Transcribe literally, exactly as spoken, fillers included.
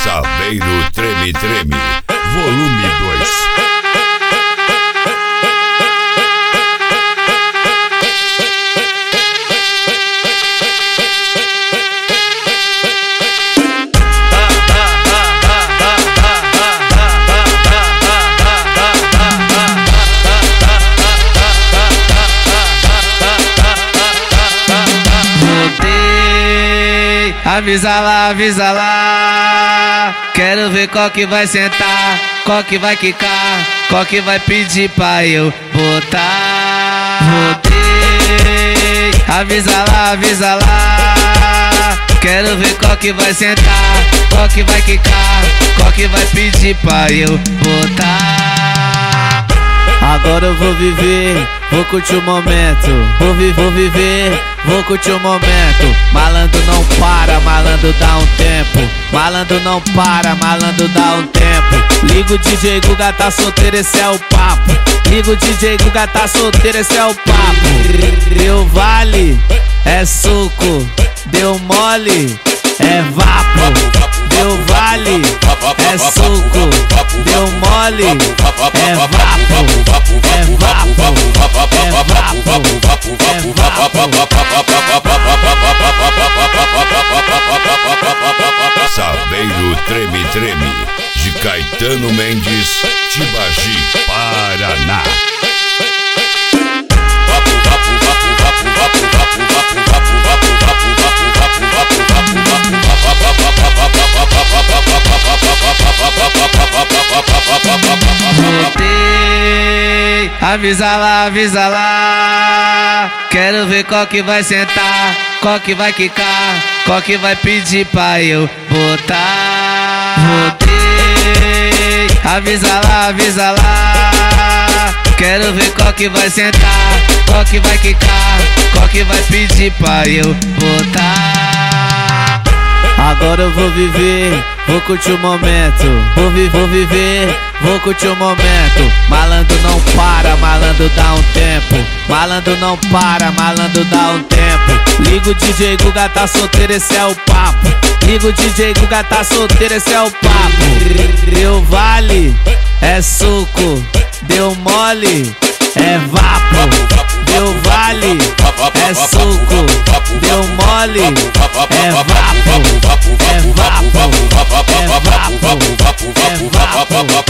Saveiro Treme Treme, volume dois. Avisa lá, avisa lá. Quero ver qual que vai sentar, qual que vai quicar, qual que vai pedir pra eu botar. Voltei. Avisa lá, avisa lá. Quero ver qual que vai sentar, qual que vai quicar, qual que vai pedir pra eu botar. Agora eu vou viver, vou curtir o momento. Vou, vi vou viver, vou curtir o momento. Malandro não para, malandro dá um tempo. Malandro não para, malandro dá um tempo. Liga o D J Guga, tá solteiro, esse é o papo. Liga o D J Guga, tá solteiro, esse é o papo. Deu vale, é suco. Deu mole, é vapo. Deu vale, é suco. Deu mole, é vapo. É vapo, é vapo, é vapo. Saveiro Treme Treme, de Caetano Mendes, Tibagi, Paraná. Voltei. Avisa lá, avisa lá. Quero ver qual que vai sentar, qual que vai quicar, qual que vai pedir pra eu botar. Voltei. Avisa lá, avisa lá. Quero ver qual que vai sentar, qual que vai quicar, qual que vai pedir pra eu botar. Agora eu vou viver, vou curtir o momento. Vou, vi vou viver, vou curtir o momento. Malandro não para, malandro dá um tempo. Malandro não para, malandro dá um tempo. Liga o D J Guga, tá solteiro, esse é o papo. Liga o D J Guga, tá solteiro, esse é o papo. Deu vale, é suco. Deu mole, é vapo. Deu vale, é suco. Deu mole, é vapo. É vapo, é vapo, é vapo.